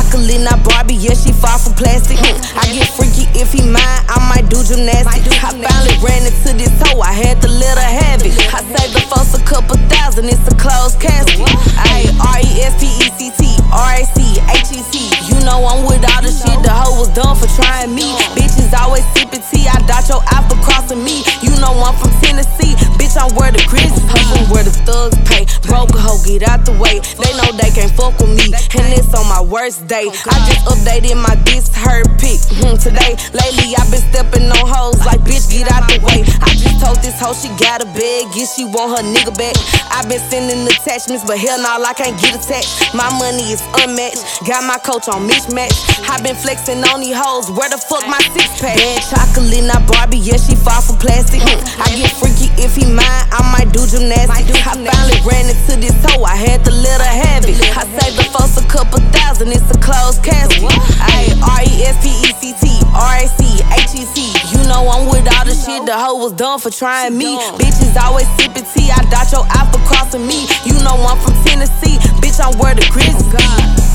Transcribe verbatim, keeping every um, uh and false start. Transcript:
chocolate, not Barbie, yeah, she far from plastic. I get freaky if he mine, I might do gymnastics. I finally ran into this hoe, I had to let her have it. I saved the folks a couple thousand, it's a closed casket. Ayy, R E S P E C T, R A C, H E T. You know I'm with all the shit, the hoe was done for trying me. Bitches always sipping tea, I dot your apple crossing me. You know I'm from Tennessee, bitch, I'm where the grits be. I'm where the thugs pay, broke a hoe, get out the way. They know they can't fuck with me, and it's on my worst day. I just updated my this her pic hmm, today. Lately I been stepping on hoes like bitch, get out the way. I just told this hoe she got a bag, yeah, she want her nigga back. I been sending attachments, but hell no, I can't get attached. My money is unmatched, got my coach on mismatch. I been flexing on these hoes, where the fuck my six pack? Bad chocolate, not Barbie, yeah, she far from plastic. I get freaky if he mine, I might do gymnastics. I finally ran into this hoe, I had to let her have it. I saved the folks a couple thousand, it's a closed casket. Ayy, R E S P E C T, R A C, H E T. You know I'm with all the shit, the hoe was done for trying me. Bitches always sipping tea, I dot your apple crossing me. You know I'm from Tennessee, bitch, I'm where the grits be.